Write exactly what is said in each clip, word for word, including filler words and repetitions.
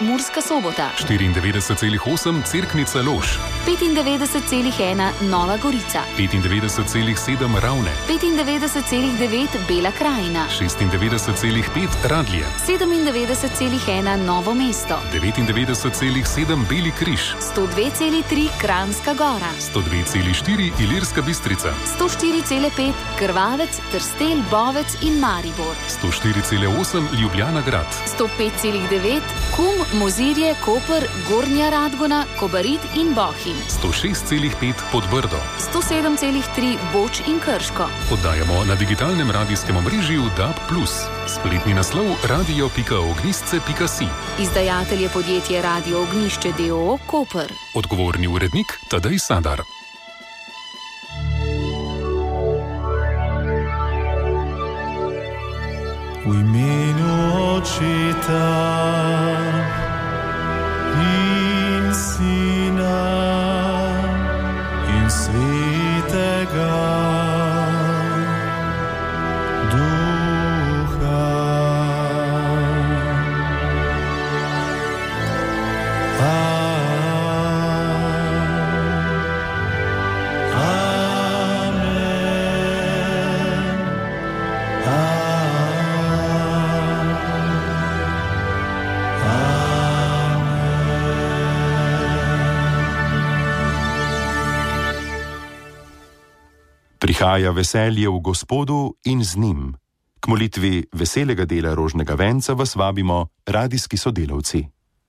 Murska Sobota, štiriindevetdeset celih osem Cerknica Lož, petindevetdeset celih ena Nova Gorica, petindevetdeset celih sedem Ravne, petindevetdeset celih devet Bela Krajina, šestindevetdeset celih pet Radlje, sedemindevetdeset celih ena Novo mesto, devetindevetdeset celih sedem Beli križ, sto dve celih tri Kranjska Gora, sto dve celih štiri Ilirska Bistrica, sto štiri celih pet Krvavec, Trstelj, Bovec in Maribor, sto štiri celih osem Ljubljana grad, sto pet celih devet Kum, Mozirje, Koper, Gornja Radgona, Kobarid in Bohinj, sto šest celih pet Podbrdo, sto sedem celih tri Boč in Krško. Oddajamo na digitalnem radijskem omrežju D A B plus. Spletni naslov radio pika ognjišče pika si. Izdajatelj je podjetje Radio Ognjišče d. o. o. Koper. Odgovorni urednik Tadej Sadar. V imenu Očeta in Sina in Svetega Duha. Prihaja veselje v Gospodu in z njim. K molitvi veselega dela rožnega venca vas vabimo radijski sodelavci.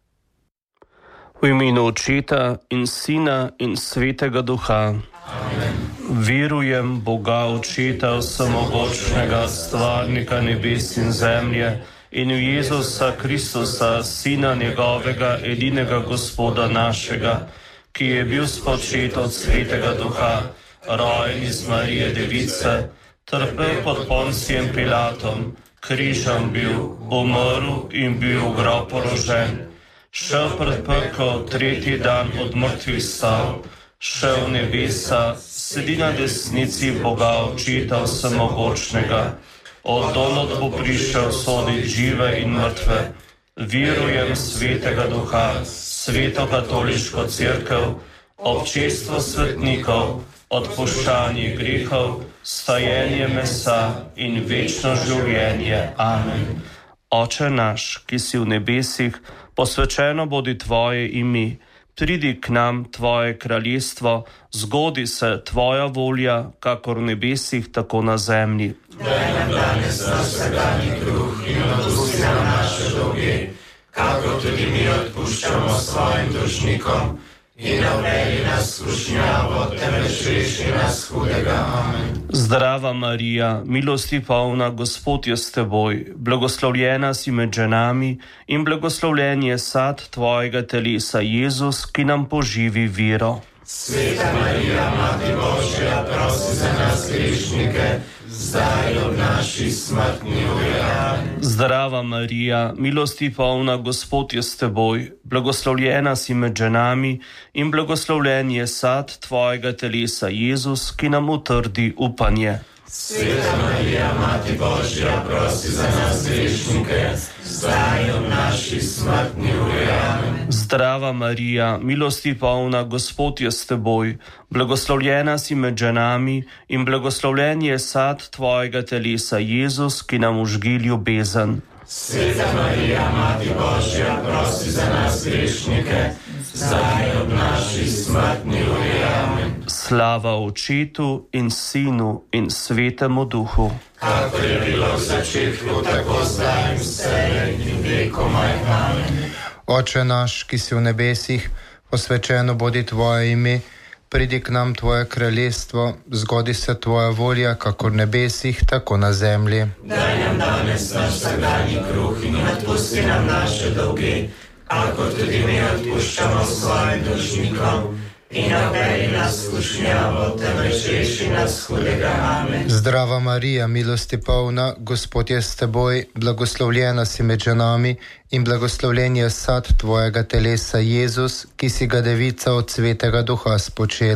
V imenu Očeta in Sina in Svetega Duha. Amen. Verujem Boga Očeta vsemogočnega, stvarnika nebes in zemlje, in v Jezusa Kristusa, Sina njegovega, edinega Gospoda našega, ki je bil spočet od Svetega Duha, rojen iz Marije Device, trpel pod Poncijem Pilatom, križem bil, umrl in bil v grob položen, šel pred pekel, tretji dan od mrtvih stal, šel v nebesa, sedi na desnici Boga Očeta vsemogočnega, od donod bo prišel soditi žive in mrtve. Verujem Svetega Duha, Sveto katoliško cerkev, občestvo svetnikov, odpuščanje grehov, stajenje mesa in večno življenje. Amen. Oče naš, ki si v nebesih, posvečeno bodi tvoje ime, pridi k nam tvoje kraljestvo, zgodi se tvoja volja, kakor v nebesih, tako na zemlji. Daj nam danes naš vsakdanji kruh in odpusti nam naše dolge, kakor tudi mi odpuščamo svojim dolžnikom. In ne uvedi nas v skušnjavo, temveč reši nas hudega. Amen. Zdrava Marija, milosti polna, Gospod je s teboj, blagoslovljena si med ženami in blagoslovljen je sad tvojega telesa, Jezus, ki nam poživi vero. Sveta Marija, Mati Božja, prosi za nas grešnike, zdaj ob naši smrtni uri. Amen. Zdrava Marija, milosti polna, Gospod je s teboj, blagoslovljena si med ženami in blagoslovljen je sad tvojega telesa, Jezus, ki nam utrdi upanje. Sveta Marija, Mati Božja, prosi za nas grešnike, zdaj ob naši smrtni uri. Amen. Zdrava Marija, milosti polna, Gospod je s teboj, blagoslovljena si med ženami in blagoslovljen je sad tvojega telesa, Jezus, ki nam užgi ljubezen. Sveta Marija, Mati Božja, prosi za nas grešnike, zdaj ob naši smrtni uri. Amen. Slava Očetu in Sinu in Svetemu Duhu. Kakor je bilo v začetku, tako zdaj in vselej in vekomaj. Amen. Oče naš, ki si v nebesih, posvečeno bodi tvoje ime, pridi k nam tvoje kraljestvo, zgodi se tvoja volja, kakor v nebesih, tako na zemlji. Daj nam danes naš vsakdanji kruh in odpusti nam naše dolge, kakor tudi mi odpuščamo svojim dolžnikom. In ne uvedi nas v skušnjavo, temveč reši nas hudega. Amen. Zdrava Marija, milosti polna, Gospod je s teboj, blagoslovljena si med ženami in blagoslovljen je sad tvojega telesa, Jezus, ki si ga devica od Svetega Duha spočela.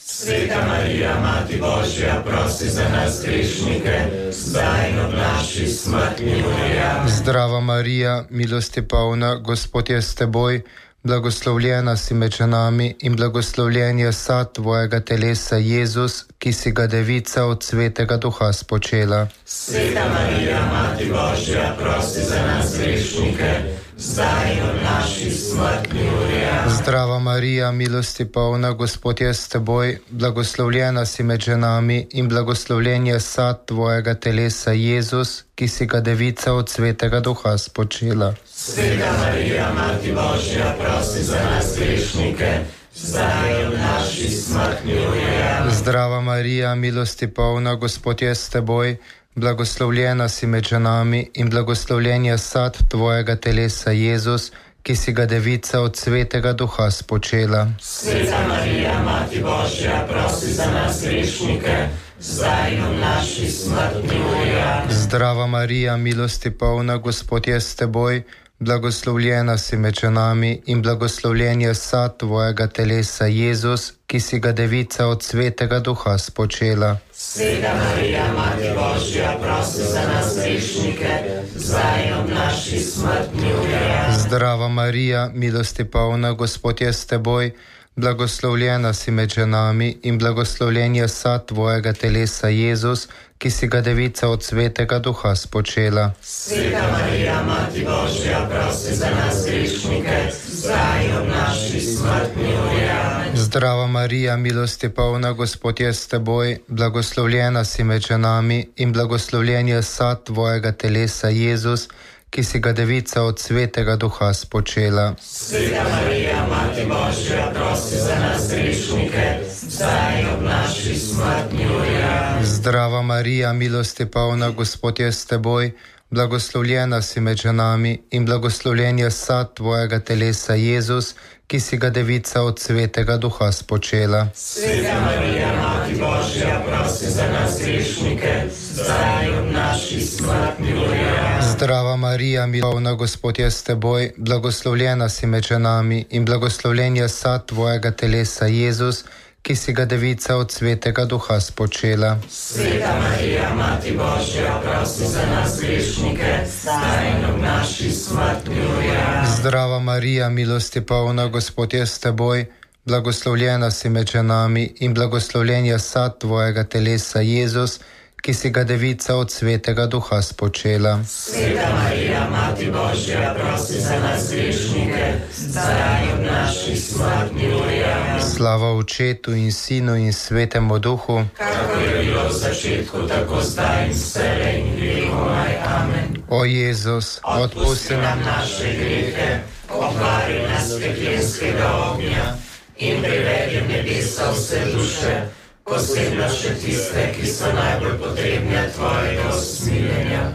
Sveta Marija, Mati Božja, prosi za nas grešnike, zdaj in ob naši smrtni uri. Zdrava Marija, milosti polna, Gospod je s teboj, blagoslovljena si med ženami in blagoslovljen je sad tvojega telesa, Jezus, ki si ga devica od Svetega Duha spočela. Sveta Marija, Mati Božja, prosi za nas grešnike, zdaj in ob naši smrtni uri. Zdrava Marija, milosti polna, Gospod je s teboj, blagoslovljena si med ženami in blagoslovljen je sad tvojega telesa, Jezus, ki si ga devica od Svetega Duha spočela. Sveta Marija, Mati Božja, prosi za nas grešnike, zdaj in ob naši smrtni uri. Zdrava Marija, milosti polna, Gospod je s teboj, blagoslovljena si med ženami in blagoslovljen je sad tvojega telesa, Jezus, ki si ga devica od Svetega Duha spočela. Sveta Marija, Mati Božja, prosi za nas grešnike, zdaj in ob naši smrtni uri. Zdrava Marija, milosti polna, Gospod je s teboj, blagoslovljena si med ženami in blagoslovljen je sad tvojega telesa, Jezus, ki si ga devica od Svetega Duha spočela. Sveta Marija, Mati Božja, prosi za nas grešnike, zdaj in ob naši smrtni uri. Zdrava Marija, milosti polna, Gospod je s teboj, blagoslovljena si med ženami in blagoslovljen je sad tvojega telesa, Jezus, ki si ga devica od Svetega Duha spočela. Sveta Marija, Mati Božja, prosi za nas grešnike, zdaj in ob naši smrtni uri. Zdrava Marija, milosti polna, Gospod je s teboj, blagoslovljena si med ženami in blagoslovljen je sad tvojega telesa, Jezus, ki si ga devica od Svetega Duha spočela. Sveta Marija, Mati Božja, prosi za nas grešnike, zdaj in ob naši smrtni uri. Zdrava Marija, milosti polna, Gospod je s teboj, blagoslovljena si med ženami in blagoslovljen je sad tvojega telesa, Jezus, ki si ga devica od Svetega Duha spočela. Sveta Marija, Mati Božja, prosi za nas grešnike, zdaj in ob naši smrtni uri. Zdrava Marija, milosti polna, Gospod je s teboj, blagoslovljena si med ženami in blagoslovljen je sad tvojega telesa, Jezus, ki si ga devica od Svetega Duha spočela. Sveta Marija, Mati Božja, prosi za nas grešnike, zdaj in ob naši smrtni uri. Zdrava Marija, milosti polna, Gospod je s teboj, blagoslovljena si med ženami in blagoslovljen je sad tvojega telesa, Jezus, ki si ga devica od Svetega Duha spočela. Sveta Marija, Mati Božja, prosi za nas grešnike, zdaj in ob naši smrtni uri. Slava Očetu in Sinu in Svetemu Duhu, kakor je bilo v začetku, tako zdaj in vselej in vekomaj. Amen. O Jezus, odpusti nam naše grehe, obvari nas peklenskega ognja in privedi v nebesa vse duše, posebno še tiste, ki so najbolj potrebne tvojega usmiljenja.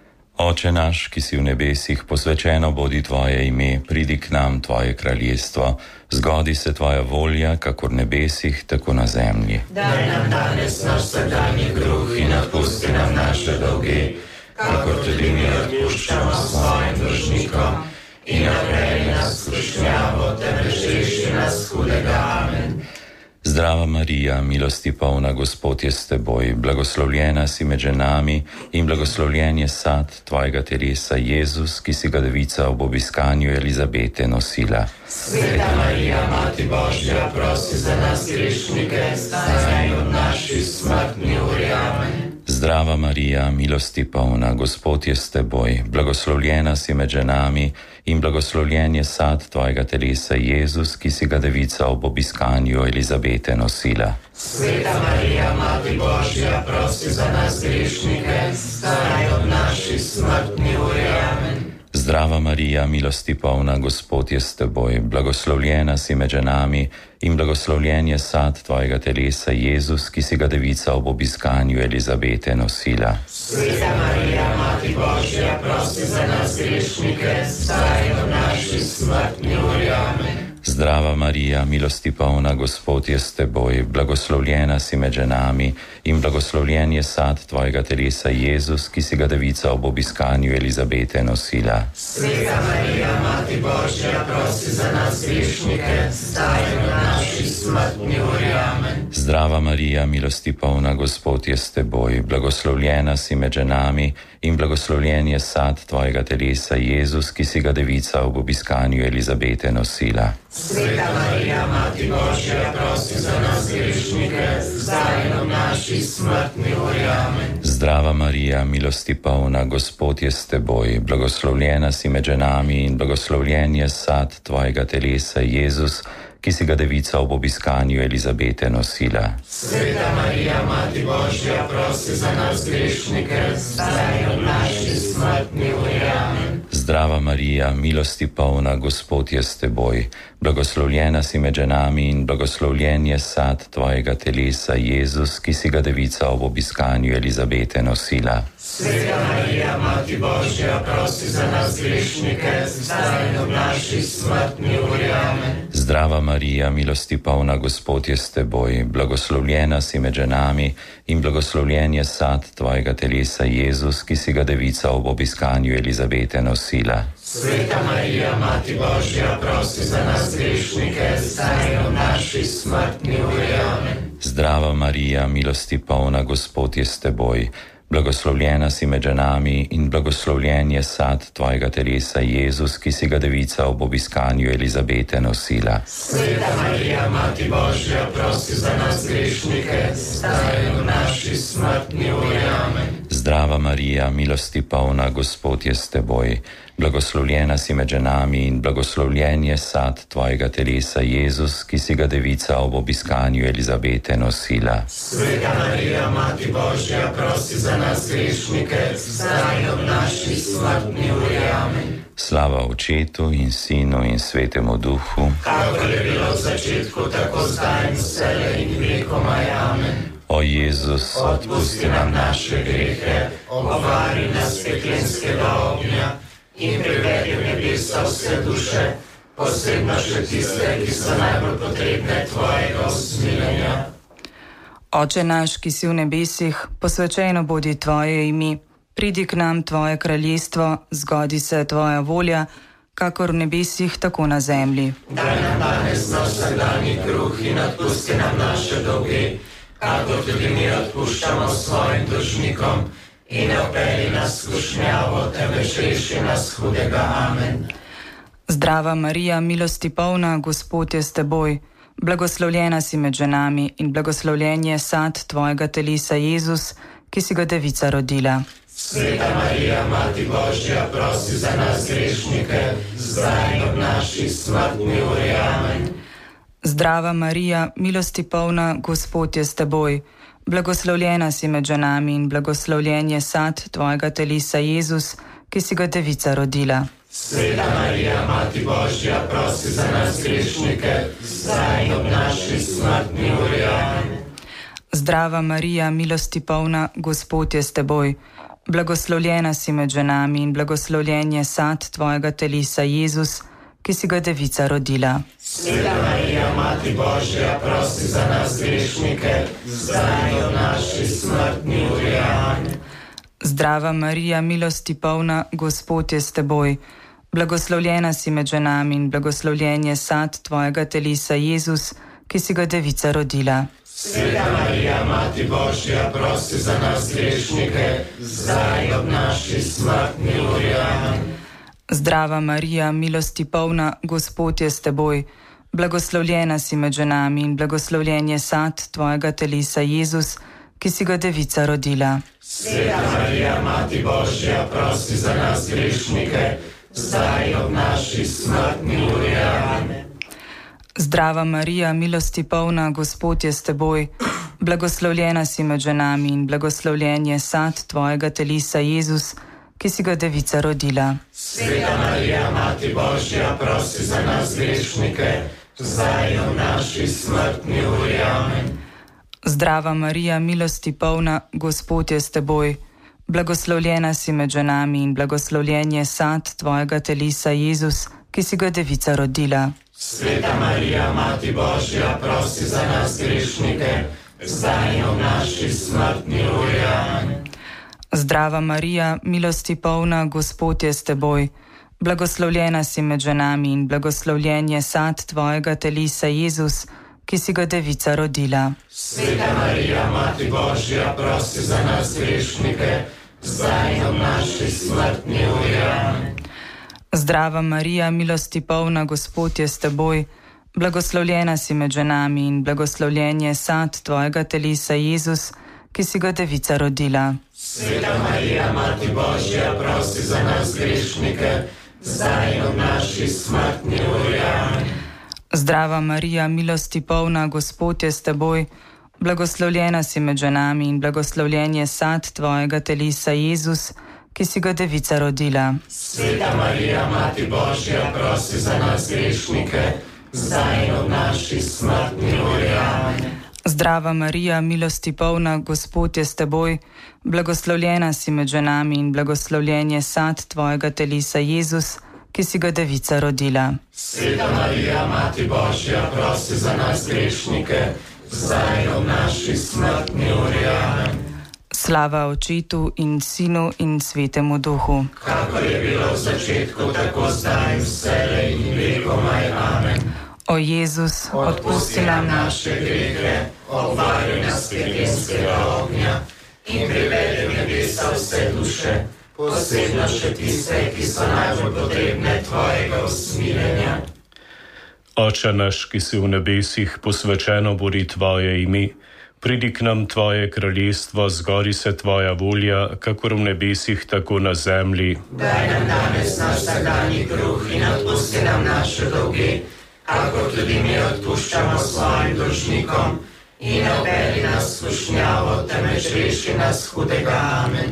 Oče naš, ki si v nebesih, posvečeno bodi tvoje ime, pridi k nam tvoje kraljestvo, zgodi se tvoja volja, kakor v nebesih, tako na zemlji. Daj nam danes naš vsakdanji kruh in odpusti nam naše dolge, kakor tudi mi odpuščamo svojim dolžnikom, in ne vpelji nas v skušnjavo, temveč reši nas hudega. Amen. Zdrava Marija, milosti polna, Gospod je s teboj, blagoslovljena si med ženami in blagoslovljen je sad tvojega telesa, Jezus, ki si ga devica ob obiskanju Elizabete nosila. Sveta Marija, Mati Božja, prosi za nas grešnike, zdaj in ob naši smrtni uri. Amen. Zdrava Marija, milosti polna, Gospod je s teboj, blagoslovljena si med ženami in blagoslovljen je sad tvojega telesa, Jezus, ki si ga devica ob obiskanju Elizabete nosila. Sveta Marija, Mati Božja, prosi za nas grešnike, zdaj in ob naši smrtni uri. Amen. Zdrava Marija, milosti polna, Gospod je s teboj, blagoslovljena si med ženami in blagoslovljen je sad tvojega telesa, Jezus, ki si ga devica ob obiskanju Elizabete nosila. Sveta Marija, Mati Božja, prosi za nas grešnike, zdaj in ob naši smrtni uri. Amen. Zdrava Marija, milosti polna, Gospod je s teboj, blagoslovljena si med ženami in blagoslovljen je sad tvojega telesa, Jezus, ki si ga devica ob obiskanju Elizabete nosila. Sveta Marija, Mati Božja, prosi za nas grešnike, zdaj in v naši smrtni uri. Amen. Zdrava Marija, milosti polna, Gospod je s teboj, blagoslovljena si med ženami in blagoslovljen je sad tvojega telesa, Jezus, ki si ga devica ob obiskanju Elizabete nosila. Sveta Marija, Mati Božja, prosi za nas grešnike, zdaj in v naši smrtni uri. Amen. Zdrava Marija, milosti polna, Gospod je s teboj, blagoslovljena si med ženami in blagoslovljen je sad tvojega telesa, Jezus, ki si ga devica ob obiskanju Elizabete nosila. Sveta Marija, Mati Božja, prosi za nas grešnike, zdaj in v naši smrtni uri. Amen. Zdrava Marija, milosti polna, Gospod je s teboj, blagoslovljena si med ženami in blagoslovljen je sad tvojega telesa, Jezus, ki si ga devica ob obiskanju Elizabete nosila. Sveta Marija, Mati Božja, prosi za nas grešnike, zdaj in v naši smrtni uri. Amen. Zdrava Marija, milosti polna, Gospod je s teboj, blagoslovljena si med ženami in blagoslovljen je sad tvojega telesa, Jezus, ki si ga devica ob obiskanju Elizabete nosila. Sveta Marija, Mati Božja, prosi za nas grešnike, zdaj in v naši smrtni uri. Amen. Zdrava Marija, milosti polna, Gospod je s teboj, blagoslovljena si med ženami in blagoslovljen je sad tvojega telesa, Jezus, ki si ga devica ob obiskanju Elizabete nosila. Sveta Marija, Mati Božja, prosi za nas grešnike, zdaj in v naši smrtni uri. Amen. Zdrava Marija, milosti polna, Gospod je s teboj, blagoslovljena si med ženami in blagoslovljen je sad tvojega telesa, Jezus, ki si ga devica ob obiskanju Elizabete nosila. Sveta Marija, Mati Božja, prosi za nas grešnike, zdaj in v naši smrtni uri. Amen. Slava Očetu in Sinu in Svetemu Duhu, kakor je bilo v začetku, tako zdaj in vselej in vekomaj. Amen. O Jezus, odpusti nam naše grehe, obvari nas peklenskega ognja in privedi v nebesa vse duše, posebno še tiste, ki so najbolj potrebne tvojega usmiljenja. Oče naš, ki si v nebesih, posvečeno bodi tvoje ime, pridi k nam tvoje kraljestvo, zgodi se tvoja volja, kakor v nebesih, tako na zemlji. Daj nam danes naš vsakdanji kruh in odpusti nam naše dolge, kakor tudi mi odpuščamo svojim dolžnikom, in ne vpelji nas v skušnjavo, temveč reši nas hudega. Amen. Zdrava Marija, milosti polna, Gospod je s teboj, blagoslovljena si med ženami in blagoslovljen je sad tvojega telesa, Jezus, ki si ga devica rodila. Sveta Marija, Mati Božja, prosi za nas grešnike, zdaj in ob naši smrtni uri. Amen. Zdrava Marija, milosti polna, Gospod je s teboj, blagoslovljena si med ženami in blagoslovljen je sad tvojega telesa, Jezus, ki si ga devica rodila. Sveta Marija, Mati Božja, prosi za nas grešnike, zdaj in ob naši smrtni uri. Amen. Zdrava Marija, milosti polna, Gospod je s teboj, blagoslovljena si med ženami in blagoslovljen je sad tvojega telesa, Jezus, ki si ga devica rodila. Sveta Marija, Mati Božja, prosi za nas grešnike, zdaj in ob naši smrtni uri. Amen. Zdrava Marija, milosti polna, Gospod je s teboj, blagoslovljena si med ženami in blagoslovljen je sad tvojega telesa, Jezus, ki si ga devica rodila. Sveta Marija, Mati Božja, prosi za nas grešnike, zdaj in ob naši smrtni uri. Amen. Zdrava Marija, milosti polna, Gospod je s teboj, blagoslovljena si med ženami in blagoslovljen je sad tvojega telesa, Jezus, ki si ga devica rodila. Sveta Marija, Mati Božja, prosi za nas grešnike, zdaj in ob naši smrtni uri. Amen. Zdrava Marija, milosti polna, Gospod je s teboj, blagoslovljena si med ženami in blagoslovljen je sad tvojega telesa, Jezus, ki si ga devica rodila. Sveta Marija, Mati Božja, prosi za nas grešnike, zdaj in v naši smrtni uri. Amen. Zdrava Marija, milosti polna, Gospod je s teboj, blagoslovljena si med ženami in blagoslovljen je sad tvojega telesa, Jezus, ki si ga devica rodila. Sveta Marija, Mati Božja, prosi za nas grešnike, zdaj in v naši smrtni uri. Amen. Zdrava Marija, milosti polna, Gospod je s teboj. Blagoslovljena si med ženami in blagoslovljen je sad tvojega telesa, Jezus, ki si ga devica rodila. Sveta Marija, Mati Božja, prosi za nas grešnike, zdaj in v naši smrtni uri. Amen. Zdrava Marija, milosti polna, Gospod je s teboj. Blagoslovljena si med ženami in blagoslovljen je sad tvojega telesa, Jezus, ki si ga devica rodila. Sveta Marija, Mati Božja, prosi za nas grešnike, zdaj in v naši smrtni uri. Amen. Zdrava Marija, milosti polna, Gospod je s teboj. Blagoslovljena si med ženami in blagoslovljen je sad tvojega telesa, Jezus, ki si ga devica rodila. Sveta Marija, Mati Božja, prosi za nas grešnike, zdaj in v naši smrtni uri. Amen. Zdrava Marija, milosti polna, Gospod je s teboj. Blagoslovljena si med ženami in blagoslovljen je sad tvojega telesa, Jezus, ki si ga devica rodila. Sveta Marija, Mati Božja, prosi za nas grešnike, zdaj in v naši smrtni uri. Amen. Slava Očetu in Sinu in Svetemu Duhu. Kakor je bilo v začetku, tako zdaj in vselej in vekomaj. Amen. O Jezus, odpusti nam naše grehe, obvaruj nas pekelskega ognja in privedi v nebesa vse duše, posebno še tiste, ki so najbolj potrebne tvojega usmiljenja. Oče naš, ki si v nebesih, posvečeno bodi tvoje ime. Pridi k nam tvoje kraljestvo, zgodi se tvoja volja, kakor v nebesih, tako na zemlji. Daj nam danes naš vsakdanji kruh in odpusti nam naše dolge, kakor tudi mi odpuščamo svojim dolžnikom, in ne uvedi nas v skušnjavo, temveč reši nas hudega. Amen.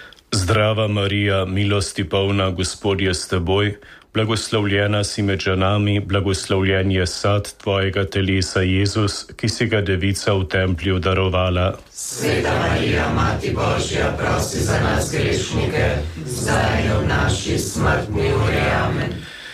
Zdrava Marija, milosti polna, Gospod je s teboj. Blagoslovljena si med ženami, blagoslovljen je sad tvojega telesa, Jezus, ki si ga devica v templju darovala. Sveta Marija, Mati Božja, prosi za nas grešnike, zdaj in v naši smrtni uri. Amen.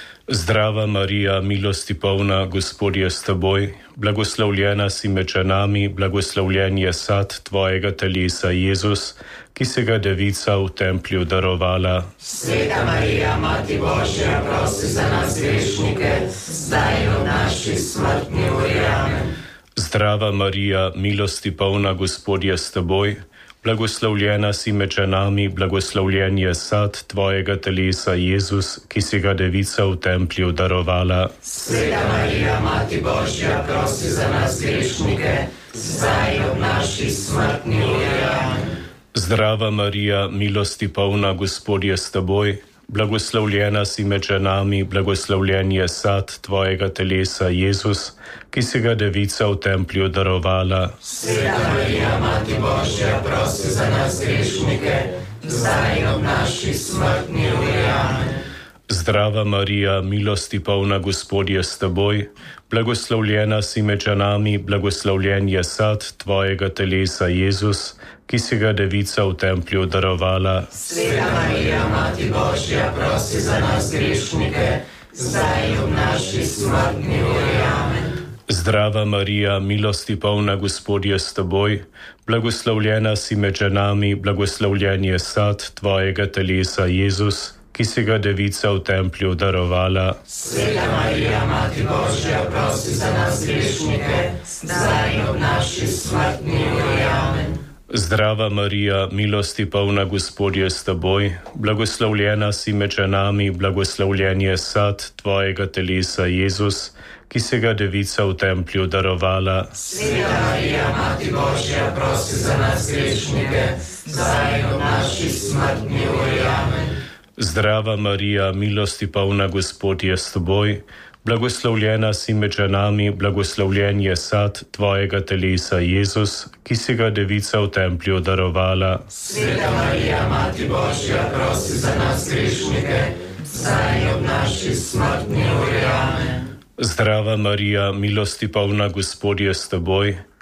Zdrava Marija, milosti polna, Gospod je s teboj. Blagoslovljena si med ženami, blagoslovljen je sad tvojega telesa, Jezus, ki si ga devica v templju darovala. Sveta Marija, Mati Božja, prosi za nas grešnike, zdaj in v naši smrtni uri. Amen. Zdrava Marija, milosti polna, Gospod je s teboj. Blagoslovljena si med ženami, blagoslovljen je sad tvojega telesa, Jezus, ki si ga devica v templju darovala. Sveta Marija, Mati Božja, prosi za nas grešnike, zdaj in v naši smrtni uri. Amen. Zdrava Marija, milosti polna, Gospod je s teboj. Blagoslovljena si med ženami, blagoslovljen je sad tvojega telesa, Jezus, ki si ga devica v templju darovala. Sveta Marija, Mati Božja, prosi za nas grešnike, zdaj in v naši smrtni uri. Amen. Zdrava Marija, milosti polna, Gospod je s teboj. Blagoslovljena si med ženami, blagoslovljen je sad tvojega telesa, Jezus, ki si ga devica v templju darovala. Sveta Marija, Mati Božja, prosi za nas grešnike, zdaj in v naši smrtni uri. Amen. Zdrava Marija, milosti polna, Gospod je s teboj. Blagoslovljena si med ženami, blagoslovljen je sad tvojega telesa, Jezus, ki si ga devica v templju darovala. Sveta Marija, Mati Božja, prosi za nas grešnike, zdaj in v naši smrtni uri. Amen. Zdrava Marija, milosti polna, Gospod je s teboj. Blagoslovljena si med ženami, blagoslovljen je sad tvojega telesa, Jezus, ki si ga devica v templju darovala. Sveta Marija, Mati Božja, prosi za nas grešnike, zdaj in v naši smrtni uri. Amen. Zdrava Marija, milosti polna, Gospod je s teboj. Blagoslovljena si med ženami, blagoslovljen je sad tvojega telesa, Jezus, ki si ga devica v templju darovala. Sveta Marija, Mati Božja, prosi za nas grešnike, zdaj in v naši smrtni uri. Amen. Zdrava Marija, milosti polna, Gospod je s teboj.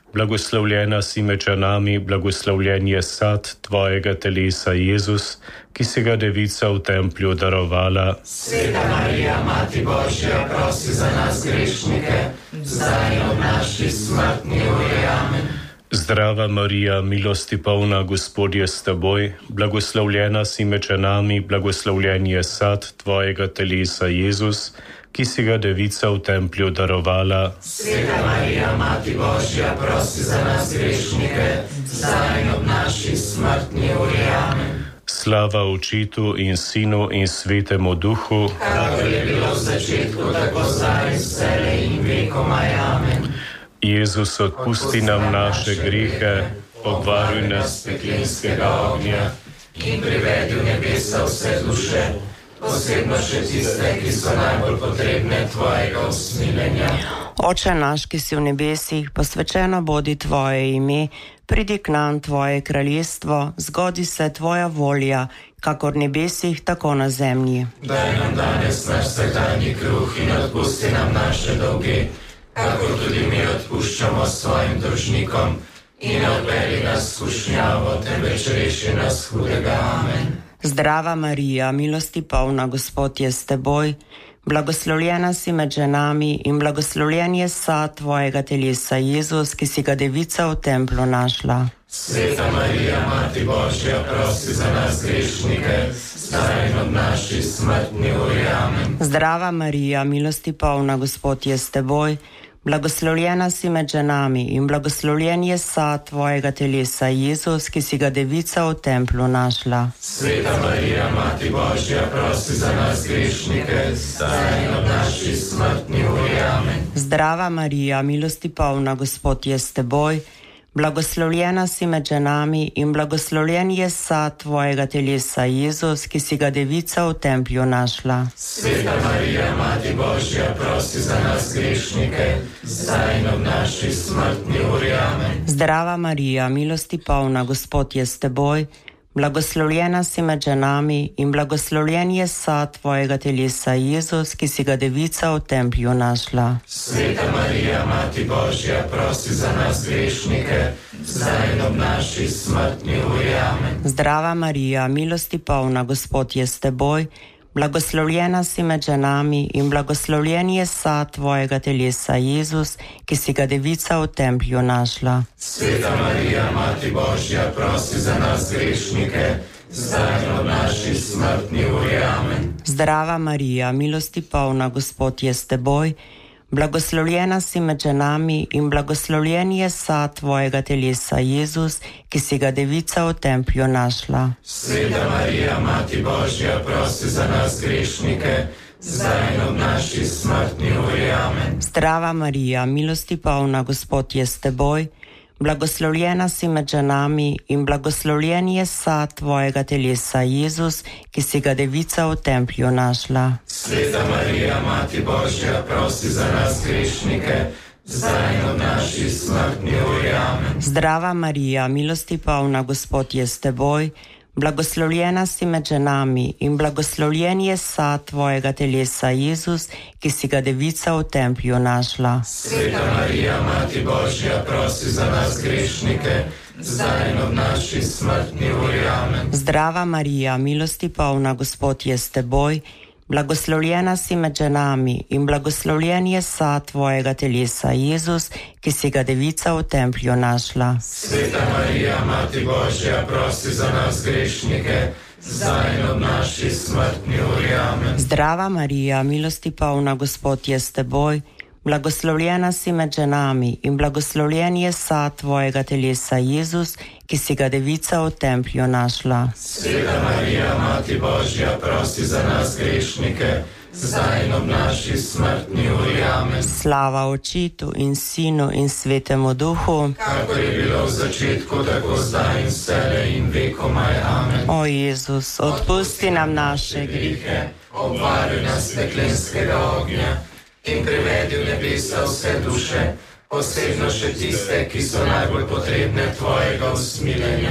Blagoslovljena si med ženami, blagoslovljen je sad tvojega telesa, Jezus, ki si ga devica v templju darovala. Sveta Marija, Mati Božja, prosi za nas grešnike, zdaj in ob naši smrtni uri. Amen. Zdrava Marija, milosti polna, Gospod je s teboj, blagoslovljena si med ženami, blagoslovljen je sad tvojega telesa, Jezus, ki si ga devica v templju darovala. Sveta Marija, Mati Božja, prosi za nas grešnike, zdaj in ob naši smrtni uri. Amen. Slava Očetu in Sinu in Svetemu Duhu, kakor je bilo v začetku, tako zdaj in vselej in vekomaj. Amen. Jezus, odpusti nam naše grehe, obvaruj nas peklenskega ognja in privedi v nebesa vse duše, posebno še tiste, ki so najbolj potrebne tvojega usmiljenja. Oče naš, ki si v nebesih, posvečeno bodi tvoje ime, pridi k nam tvoje kraljestvo, zgodi se tvoja volja, kakor v nebesih, tako na zemlji. Daj nam danes naš vsakdanji kruh in odpusti nam naše dolge, kakor tudi mi odpuščamo svojim dolžnikom, in ne odpelji nas v skušnjavo, temveč reši nas hudega. Amen. Zdrava Marija, milosti polna, Gospod je s teboj, blagoslovljena si med ženami in blagoslovljen je sad tvojega telesa, Jezus, ki si ga devica v templu našla. Sveta Marija, Mati Božja, prosi za nas grešnike, zdaj in ob naši smrtni uri. Amen. Zdrava Marija, milosti polna, Gospod je s teboj, blagoslovljena si med ženami in blagoslovljen je sad tvojega telesa, Jezus, ki si ga devica v templu našla. Sveta Marija, Mati Božja, prosi za nas grešnike, zdaj in ob naši smrtni uri. Amen. Zdrava Marija, milosti polna, Gospod je s teboj, blagoslovljena si med ženami in blagoslovljen je sad tvojega telesa, Jezus, ki si ga devica v templju našla. Sveta Marija, Mati Božja, prosi za nas grešnike, zdaj in ob naši smrtni uri. Amen. Zdrava Marija, milosti polna, Gospod je s teboj, blagoslovljena si med ženami in blagoslovljen je sad tvojega telesa, Jezus, ki si ga devica v templju našla. Sveta Marija, Mati Božja, prosi za nas grešnike, zdaj in ob naši smrtni uri. Amen. Zdrava Marija, milosti polna, Gospod je s teboj, blagoslovljena si med ženami in blagoslovljen je sad tvojega telesa, Jezus, ki si ga devica v templju našla. Sveta Marija, Mati Božja, prosi za nas grešnike, zdaj in ob naši smrtni uri. Amen. Zdrava Marija, milosti polna, Gospod je s teboj, blagoslovljena si med ženami in blagoslovljen je sad tvojega telesa, Jezus, ki si ga devica v templju našla. Sveta Marija, Mati Božja, prosi za nas grešnike, zdaj in ob naši smrtni uri. Amen. Zdrava Marija, milosti polna, Gospod je s teboj, blagoslovljena si med ženami in blagoslovljen je sad tvojega telesa, Jezus, ki si ga devica v templju našla. Sveta Marija, Mati Božja, prosi za nas grešnike, zdaj in ob naši smrtni uri. Amen. Zdrava Marija, milosti polna, Gospod je s teboj, blagoslovljena si med ženami in blagoslovljen je sad tvojega telesa, Jezus, ki si ga devica v templju našla. Sveta Marija, Mati Božja, prosi za nas grešnike, zdaj in ob naši smrtni uri. Amen. Zdrava Marija, milosti polna, Gospod je s teboj, blagoslovljena si med ženami in blagoslovljen je sad tvojega telesa, Jezus, ki si ga devica v templju našla. Sveta Marija, Mati Božja, prosi za nas grešnike, zdaj in ob naši smrtni uri. Amen. Zdrava Marija, milosti polna, Gospod je s teboj, blagoslovljena si med ženami in blagoslovljen je sad tvojega telesa, Jezus, ki si ga devica v templju našla. Sveta Marija, Mati Božja, prosi za nas grešnike, zdaj in ob naši smrtni uri. Amen. Slava Očetu in Sinu in Svetemu Duhu, kakor je bilo v začetku, tako zdaj in vselej in vekomaj. Amen. O Jezus, odpusti nam naše grehe, obvaruj nas peklenskega ognja in privedi v nebesa vse duše, posebno še tiste, ki so najbolj potrebne tvojega usmiljenja.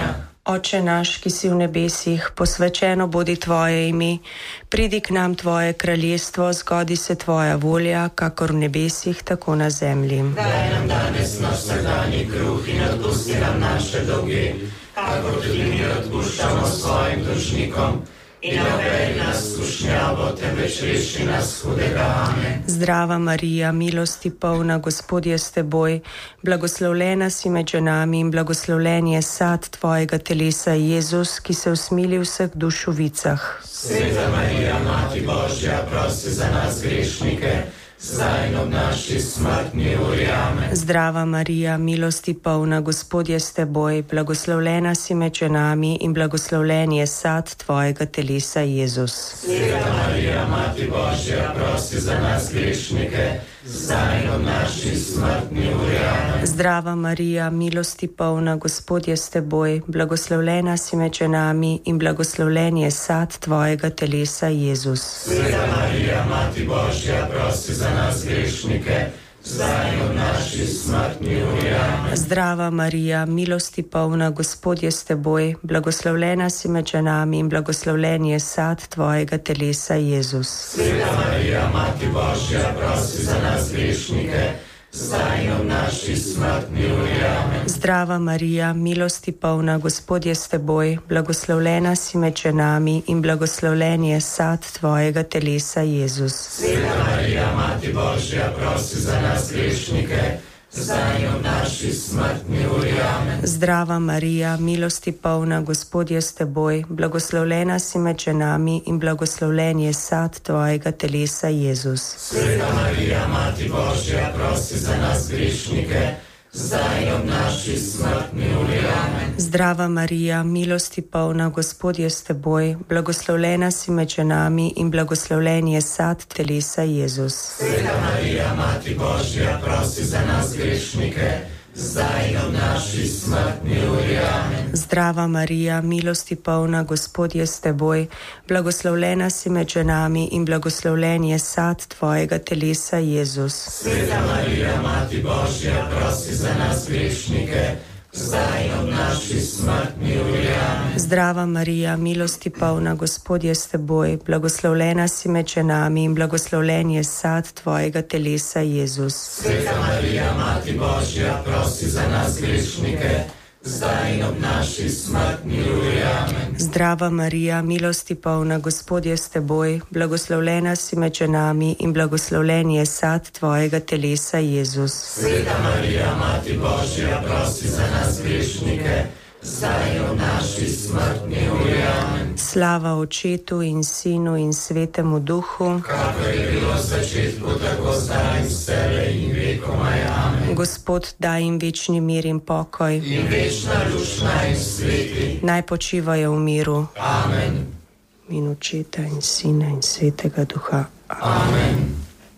Oče naš, ki si v nebesih, posvečeno bodi tvoje ime, pridi k nam tvoje kraljestvo, zgodi se tvoja volja, kakor v nebesih, tako na zemlji. Daj nam danes naš vsakdanji kruh in odpusti nam naše dolge, kakor tudi mi odpuščamo svojim dolžnikom. In ne uvedi nas v skušnjavo, temveč reši nas hudega. Amen. Zdrava Marija, milosti polna, Gospod je s teboj, blagoslovljena si med ženami in blagoslovljen je sad tvojega telesa, Jezus, ki se usmili vseh duš v vicah. Sveta Marija, Mati Božja, prosi za nas grešnike, zdaj in ob naši smrtni uri. Amen. Zdrava Marija, milosti polna, Gospod je s teboj, blagoslovljena si med ženami in blagoslovljen je sad tvojega telesa, Jezus. Sveta Marija, Mati Božja, prosi za nas grešnike, zdaj in ob naši smrtni uri. Amen. Zdrava Marija, milosti polna, Gospod je s teboj, blagoslovljena si med ženami in blagoslovljen je sad tvojega telesa, Jezus. Sveta Marija, Mati Božja, prosi za nas grešnike, zdaj in ob naši smrtni uri. Amen. Zdrava Marija, milosti polna, Gospod je s teboj, blagoslovljena si med ženami in blagoslovljen je sad tvojega telesa, Jezus. Sveta Marija, Mati Božja, prosi za nas grešnike, zdaj in ob naši smrtni uri. Amen. Zdrava Marija, milosti polna, Gospod je s teboj, blagoslovljena si med ženami in blagoslovljen je sad tvojega telesa, Jezus. Sveta Marija, Mati Božja, prosi za nas grešnike, zdaj in ob naši smrtni uri. Amen. Zdrava Marija, milosti polna, Gospod je s teboj, blagoslovljena si med ženami in blagoslovljen je sad tvojega telesa, Jezus. Sveta Marija, Mati Božja, prosi za nas grešnike, zdaj in ob naši smrtni uri. Amen. Zdrava Marija, milosti polna, Gospod je s teboj, blagoslovljena si med ženami in blagoslovljen je sad telesa, Jezus. Sveta Marija, Mati Božja, prosi za nas grešnike, zdaj in ob naši smrtni uri. Amen. Zdrava Marija, milosti polna, Gospod je s teboj, blagoslovljena si med ženami in blagoslovljen je sad tvojega telesa, Jezus. Sveta Marija, Mati Božja, prosi za nas grešnike, zdaj in ob naši smrtni uri. Amen. Zdrava Marija, milosti polna, Gospod je s teboj, blagoslovljena si med ženami in blagoslovljen je sad tvojega telesa, Jezus. Sveta Marija, Mati Božja, prosi za nas grešnike, zdaj in ob naši smrtni uri. Amen. Zdrava Marija, milosti polna, Gospod je s teboj, blagoslovljena si med ženami in blagoslovljen je sad tvojega telesa, Jezus. Sveta Marija, Mati Božja, prosi za nas grešnike, zdaj in ob naši smrtni uri. Amen. Slava Očetu in Sinu in Svetemu Duhu, kakor je bilo v začetku, tako zdaj in vselej in vekomaj. Amen. Gospod, daj jim večni mir in pokoj. In večna luč naj jim sveti. Naj počivajo v miru. Amen. In Očeta in Sina in Svetega Duha. Amen.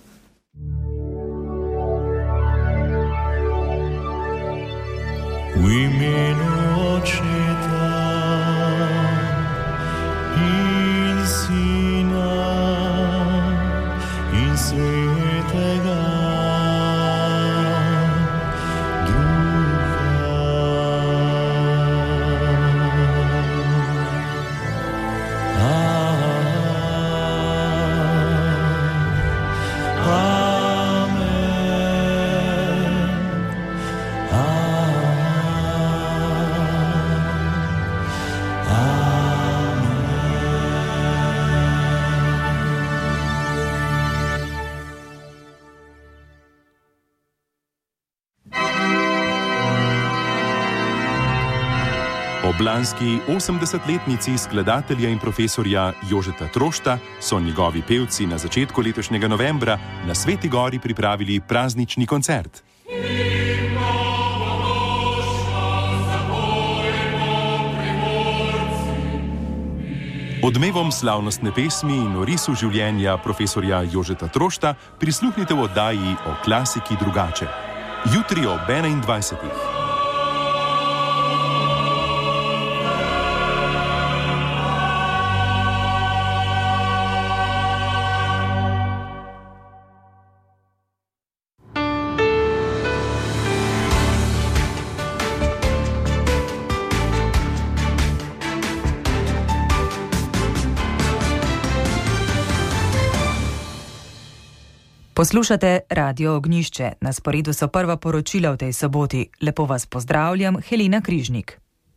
V imenu Očeta in Sina in Svetega Duha. Ob lanski osemdesetletnici skladatelja in profesorja Jožeta Trošta so njegovi pevci na začetku letošnjega novembra na Sveti Gori pripravili praznični koncert. Odmevom slavnostne pesmi in orisu življenja profesorja Jožeta Trošta prisluhnite v oddaji o klasiki drugače. Jutri ob enaindvajsetih. Poslušate Radio Ognjišče. Na sporedu so prva poročila v tej soboti. Lepo vas pozdravljam, Helena Križnik.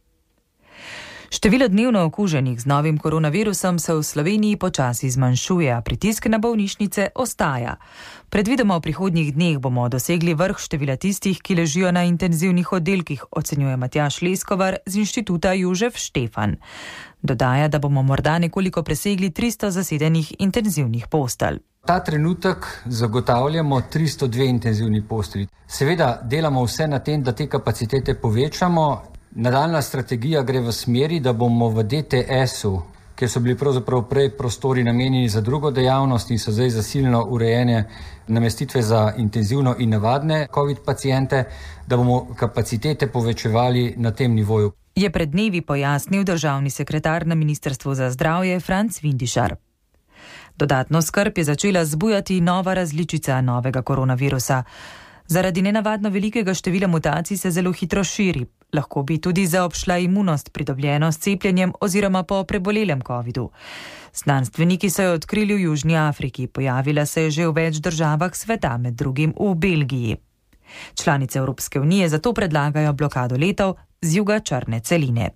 Število dnevno okuženih z novim koronavirusom se v Sloveniji počasi zmanjšuje, a pritisk na bolnišnice ostaja. Predvidoma v prihodnjih dneh bomo dosegli vrh števila tistih, ki ležijo na intenzivnih oddelkih, ocenjuje Matjaž Leskovar z Inštituta Jožef Štefan. Dodaja, da bomo morda nekoliko presegli tristo zasedenih intenzivnih postelj. Ta trenutek zagotavljamo tristo dve intenzivni postelji. Seveda delamo vse na tem, da te kapacitete povečamo. Nadaljna strategija gre v smeri, da bomo v D T S-u, kjer so bili pravzaprav prej prostori namenjeni za drugo dejavnost in so zdaj za silno urejene namestitve za intenzivno in navadne COVID paciente, da bomo kapacitete povečevali na tem nivoju. Je pred dnevi pojasnil državni sekretar na Ministrstvu za zdravje Franc Vindišar. Dodatno skrb je začela zbujati nova različica novega koronavirusa. Zaradi nenavadno velikega števila mutacij se zelo hitro širi. Lahko bi tudi zaobšla imunost pridobljeno s cepljenjem oziroma po prebolelem covidu. Znanstveniki so jo odkrili v Južni Afriki, pojavila se je že v več državah sveta, med drugim v Belgiji. Članice Evropske unije zato predlagajo blokado letov z juga črne celine.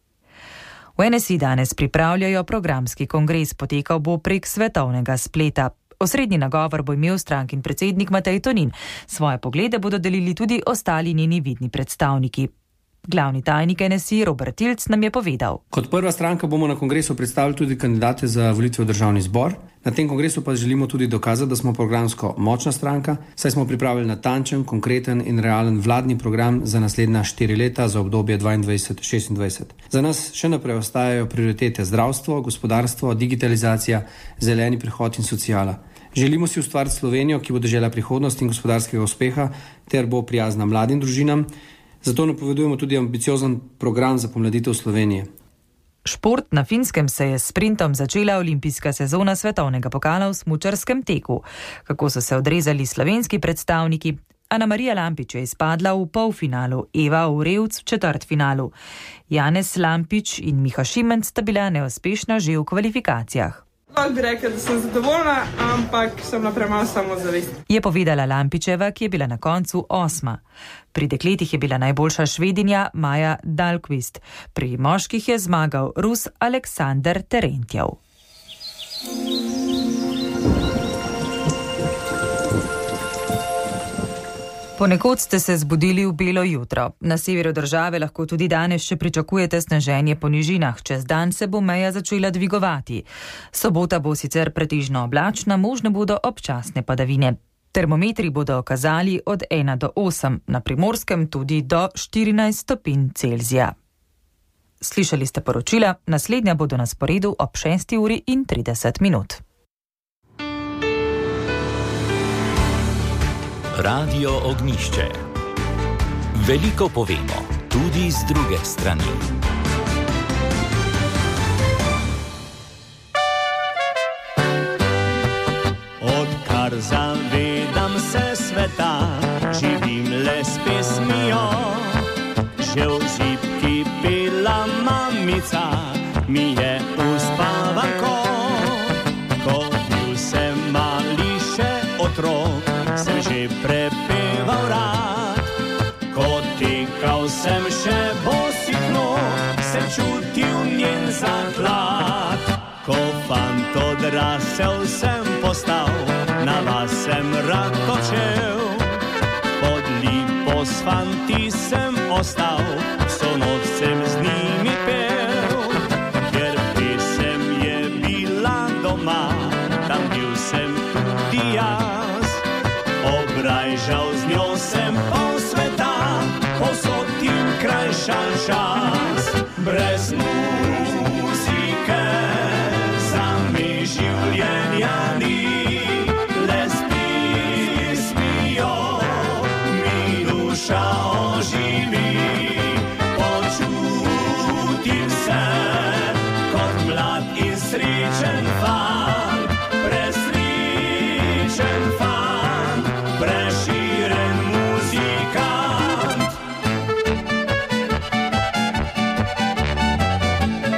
V N S I danes pripravljajo programski kongres, potekal bo prek svetovnega spleta. Osrednji nagovor bo imel strankin predsednik Matej Tonin. Svoje poglede bodo delili tudi ostali njeni vidni predstavniki. Glavni tajnik N S I Robert Tilc nam je povedal. Kot prva stranka bomo na kongresu predstavili tudi kandidate za volitve v državni zbor. Na tem kongresu pa želimo tudi dokazati, da smo programsko močna stranka, saj smo pripravili natančen, konkreten in realen vladni program za naslednja štiri leta za obdobje dvaindvajset do šestindvajset. Za nas še naprej ostajajo prioritete zdravstvo, gospodarstvo, digitalizacija, zeleni prehod in sociala. Želimo si ustvariti Slovenijo, ki bo dežela prihodnosti in gospodarskega uspeha ter bo prijazna mladim družinam. Zato napovedujemo tudi ambiciozen program za pomladitev Slovenije. Šport na Finskem se je s sprintom začela olimpijska sezona svetovnega pokala v smučarskem teku. Kako so se odrezali slovenski predstavniki? Ana Marija Lampič je izpadla v polfinalu, Eva Urevc v četrtfinalu. Janez Lampič in Miha Šimenc sta bila neuspešna že v kvalifikacijah. Lahko bi rekla, da sem zadovoljna, ampak sem na premalo samozavesti. Je povedala Lampičeva, ki je bila na koncu osma. Pri dekletih je bila najboljša Švedinja Maja Dahlqvist. Pri moških je zmagal Rus Aleksandar Terentjev. Ponekod ste se zbudili v belo jutro. Na severu države lahko tudi danes še pričakujete sneženje po nižinah. Čez dan se bo meja začela dvigovati. Sobota bo sicer pretežno oblačna, možne bodo občasne padavine. Termometri bodo kazali od ena do osem, na Primorskem tudi do štirinajst stopinj Celzija. Slišali ste poročila, naslednja bodo na sporedu ob šesti uri in trideset minut. Radio Ognjišče. Veliko povemo, tudi z druge strani. Odkar zavedam se sveta, živim le s pesmijo. Že v zibki pela mamica, mi je uspavanko. Ko bil sem mali še otrok, sem že prepeval rad. Ko tekal sem še bosih nog, sem čutil njen zaklad. Ko fant odrasel sem postal, na vas sem rad odšel. Pod lipo s fanti sem ostal, vso noč sem z njimi pel. Ker pesem je bila doma, tam bil sem tudi jaz. Obrajžal z njo sem pol sveta, posod jim krajšal čas. Brez muzike za me življenja ni, le s pesmijo mi duša oživi. Počutim se kot mlad in srečen fan, presrečen fan, preširen muzikant.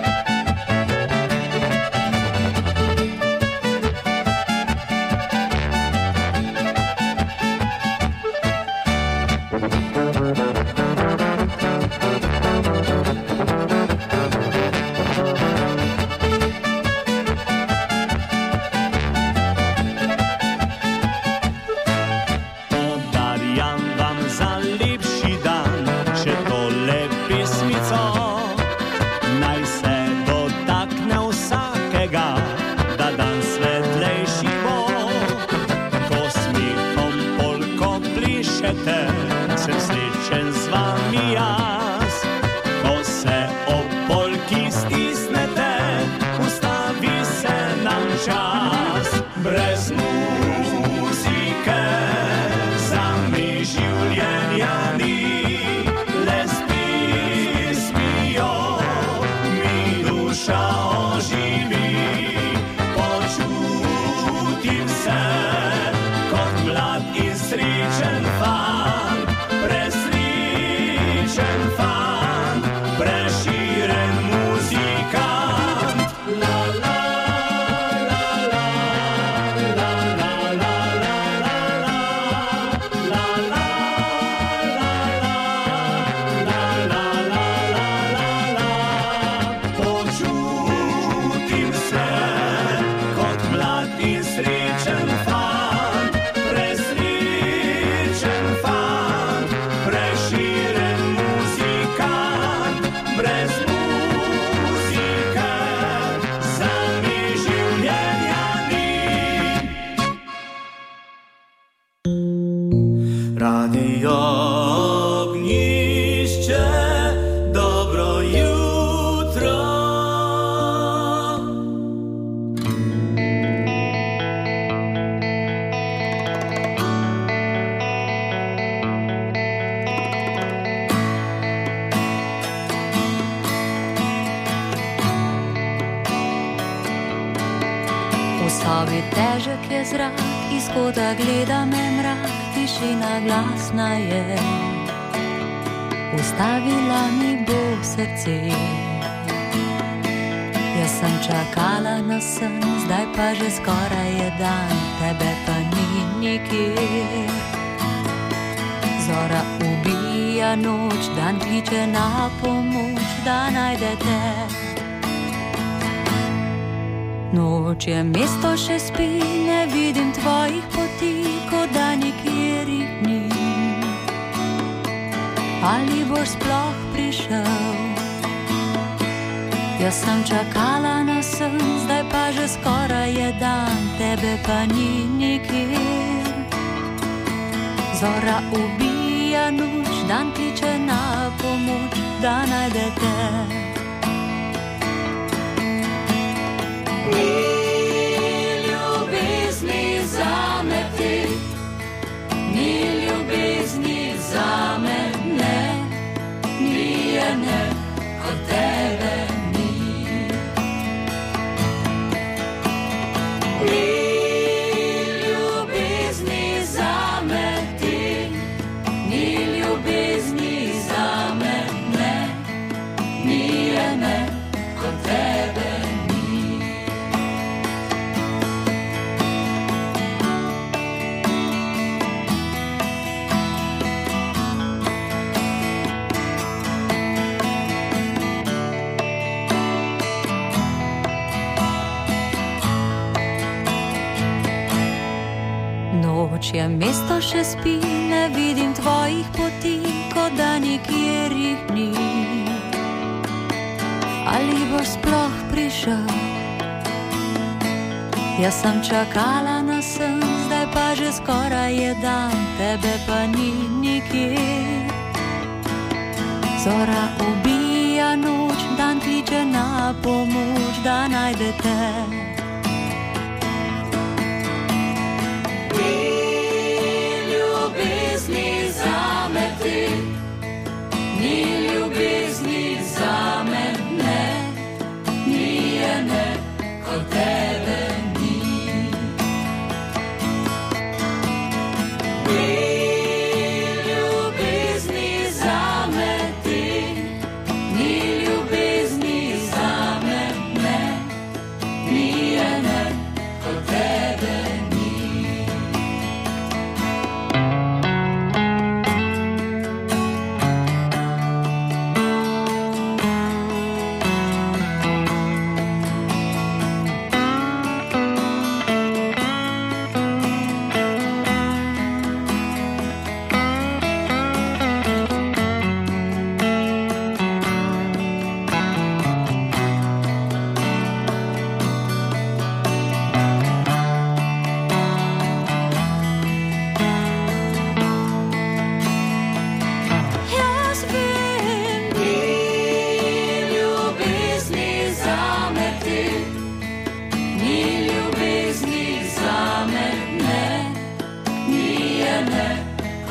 pridete, sem srečen z vami jaz. Ko se ob polki stisnete, ustavi se nam čas. Brez muzike zame življenja ni, le s pismijo mi duša oživi. Počutim se kot mlad in srečen fant, presrečen fant, preširen muzikant. La la la la la la la la la la la la la la la. Počutim se kot mlad in srečen fant, presrečen fant, preširen muzikant. Brez muzike zame življenja ni. Radio Ognjišče, dobro jutro. V sobi težek je zrak, iz kota gleda me mrak, tišina glasna je. Ustavila mi bo srce. Jaz sem čakala na sen, zdaj pa že skoraj je dan, tebe pa ni nikjer. Zora ubija noč, dan kliče na pomoč, da najde te. Noč je, mesto še spi, ne vidim tvojih poti, kot da nikjer jih ni. Ali boš sploh prišel? Jaz sem čakala na sen, zdaj pa že skoraj je dan, tebe pa ni nikjer. Zora ubija noč, dan kliče na pomoč, da najde te. Ni ljubezni zame ti, ni ljubezni zame ne, ni je ne, kot tebe ni. Ni ljubezni zame ti, ni ljubezni zame ne, ni je ne, kot tebe ni. Noč je, mesto še spi, ne vidim tvojih poti, kot da nikjer jih ni. Ali boš sploh prišel? Jaz sem čakala na sen, zdaj pa že skoraj je dan, tebe pa ni nikjer. Zora ubija noč, dan kliče na pomoč, da najde te. Zame ti, ni ljubezni zame ne, ni je ne, kot tebe ni. Ni ljubezni zame ti, ni ljubezni zame ne, ni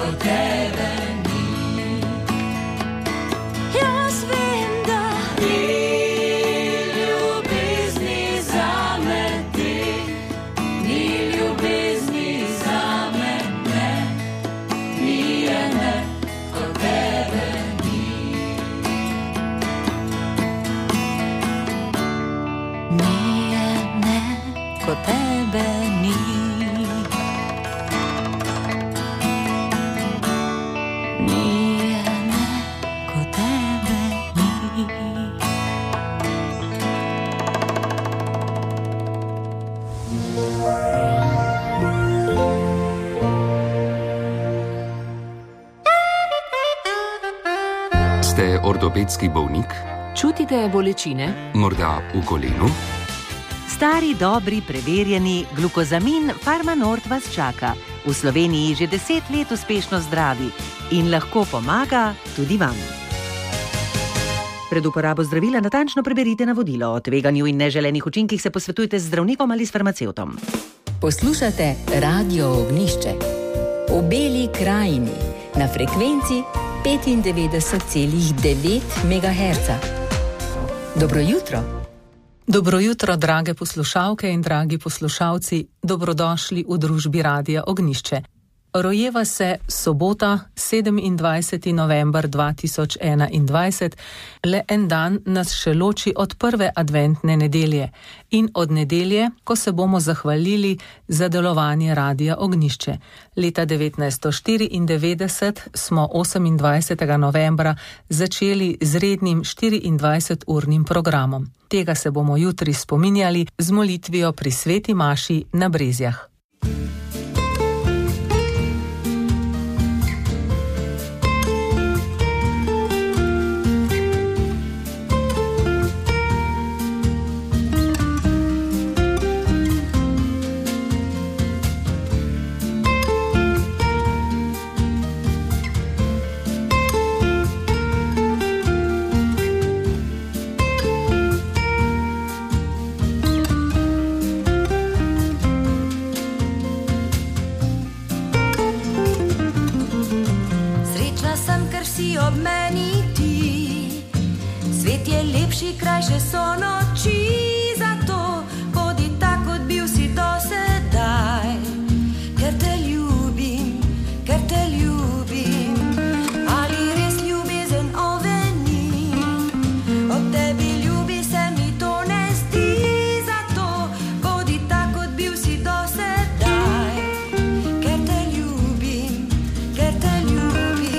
kot tebe ni. Jaz vem, da ni ljubezni zame te, ni ljubezni zame ne, ni ene kot tebe ni. Ni ene kot tebe ni. Ste ortopedski bolnik? Čutite bolečine? Morda v kolenu? Stari, dobri, preverjeni glukozamin Farmanord vas čaka. V Sloveniji že deset let uspešno zdravi in lahko pomaga tudi vam. Pred uporabo zdravila natančno preberite navodilo. O tveganju in neželenih učinkih se posvetujte z zdravnikom ali s farmacevtom. Poslušate Radio Ognišče v Beli krajini na frekvenci petindevetdeset celih devet megaherca. Dobro jutro. Dobro jutro, drage poslušalke in dragi poslušalci. Dobrodošli v družbi Radia Ognišče. Rojeva se sobota, sedemindvajseti november dva tisoč enaindvajset, le en dan nas še loči od prve adventne nedelje in od nedelje, ko se bomo zahvalili za delovanje Radia Ognišče. Leta devetnajststo štiriindevetdeset smo osemindvajsetega novembra začeli z rednim štiriindvajseturnim programom. Tega se bomo jutri spominjali z molitvijo pri sveti maši na Brezjah. Ob meni ti, svet je lepši kraj, že so noči, zato bodi tak, kot bil si do sedaj, ker te ljubim, ker te ljubim. Ali res ljubezen oveni, ob tebi ljubi se mi to ne zdi, zato bodi tak, kot bil si do sedaj, ker te ljubim, ker te ljubim.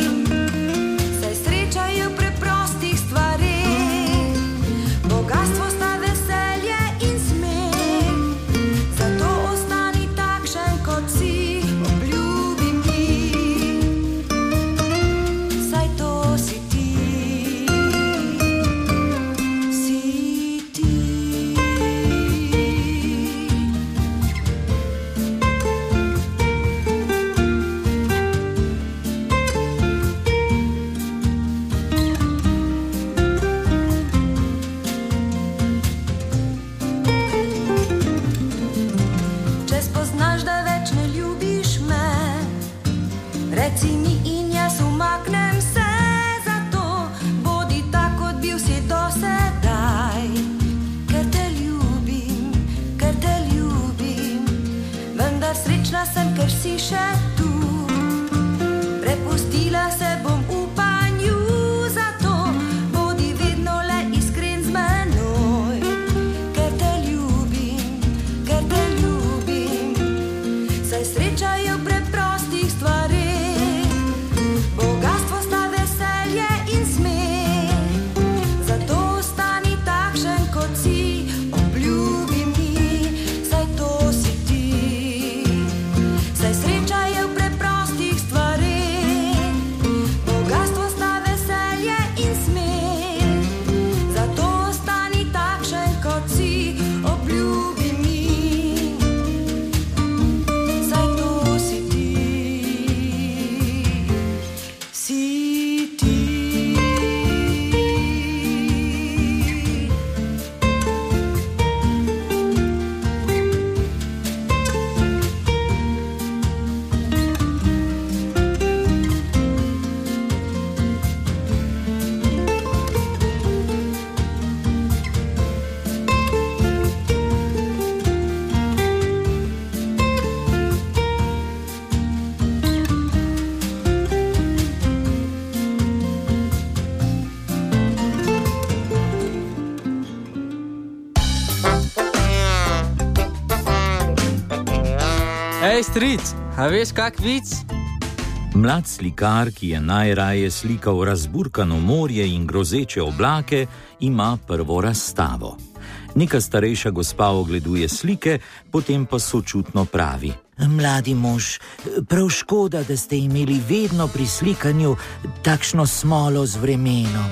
Bogatstvo sta veselje in smeh, zato ostani takšen, kot si, obljubim ti, saj to si ti, si ti. Reci mi in jaz umaknem se, zato bodi tak, kot bil si do sedaj, ker te ljubim, ker te ljubim. Vendar srečna sem, ker si še tu, prepustila se bom upanju, zato bodi vedno le iskren z menoj, ker te ljubim, ker te ljubim. Saj sreča je v preprostih stvareh, bogatstvo sta veselje in smeh, zato ostani takšen, kot si, obljubim mi, saj to si ti. Saj sreča je v Hej, stric, a veš kak vic? Mlad slikar, ki je najraje slikal razburkano morje in grozeče oblake, ima prvo razstavo. Neka starejša gospa ogleduje slike, potem pa sočutno pravi: Mladi mož, prav škoda, da ste imeli vedno pri slikanju takšno smolo z vremenom.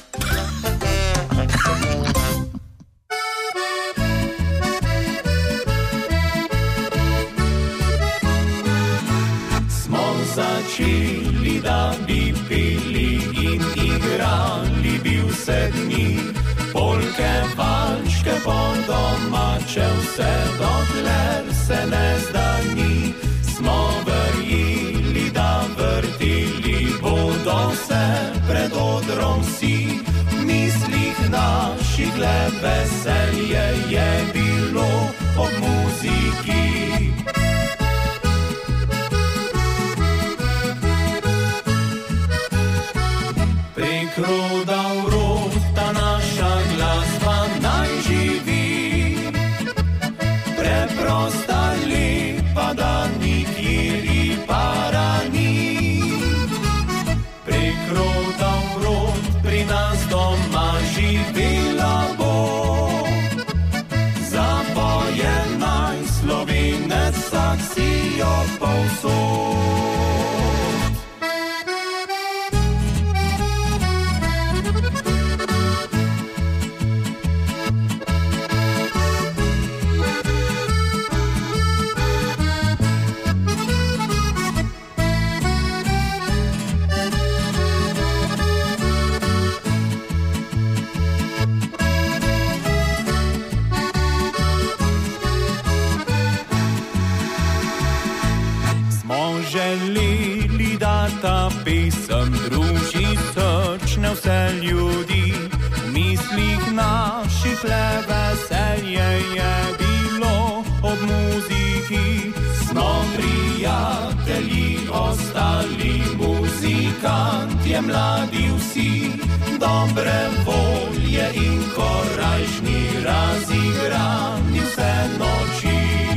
Smo začeli, da bi pili in igrali bi vse dni, polke, valčke po domače, vse dokler se ne zdani. Smo verjeli, da vrteli bodo se pred odrom vsi, v mislih naših le veselje je bilo ob muziki. Prek roda v rod ta naša glasba naj živi, preprosta, lepa, da nikjeri para ni. Prek roda v rod pri nas doma živela bo, zapoje naj Slovenec, vsak si jo povsod. Želeli, da ta pesem druži srčne vse ljudi, v mislih naših le veselje je bilo ob muziki. Smo prijatelji ostali, muzikantje mladi vsi, dobre volje in korajžni, razigrani vse noči.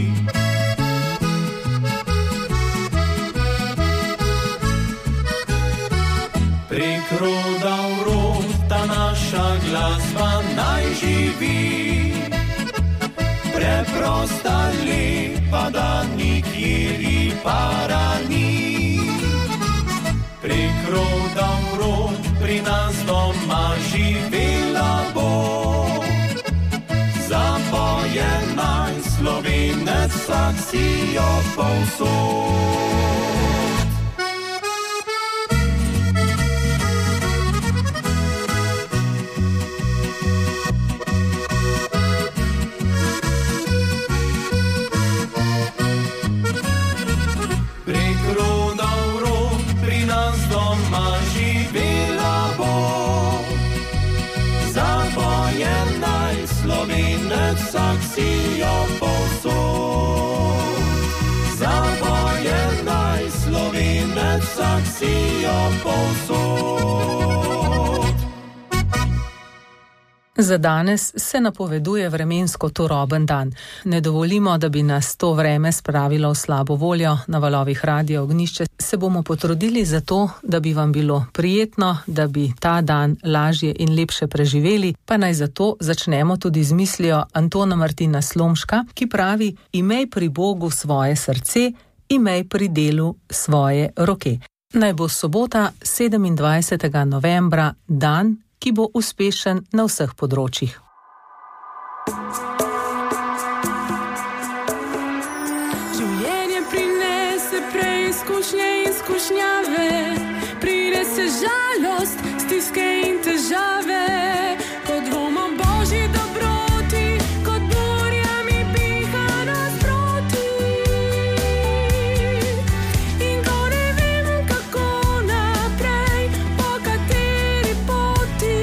Prek roda v rod ta naša glasba naj živi, preprosta, lepa, da nikjeri para ni. Prek roda v rod pri nas doma živela bo, zapoje naj Slovenec, vsak si jo povsod. Slovenec, vsak si jo povsod. Zapoje naj Slovenec, vsak si jo povsod. Za danes se napoveduje vremensko turoben dan. Ne dovolimo, da bi nas to vreme spravilo v slabo voljo. Na valovih Radia Ognišče se bomo potrudili za to, da bi vam bilo prijetno, da bi ta dan lažje in lepše preživeli, pa naj zato začnemo tudi z mislijo Antona Martina Slomška, ki pravi: imej pri Bogu svoje srce, imej pri delu svoje roke. Naj bo sobota sedemindvajsetega novembra dan, ki bo uspešen na vseh področjih. Življenje prinese preizkušnje in skušnjave, prinese žalost, stiske in težave, kot dvoma Božji dobroti, kot burjami piha nasproti. In ko ne vem, kako naprej, po kateri poti,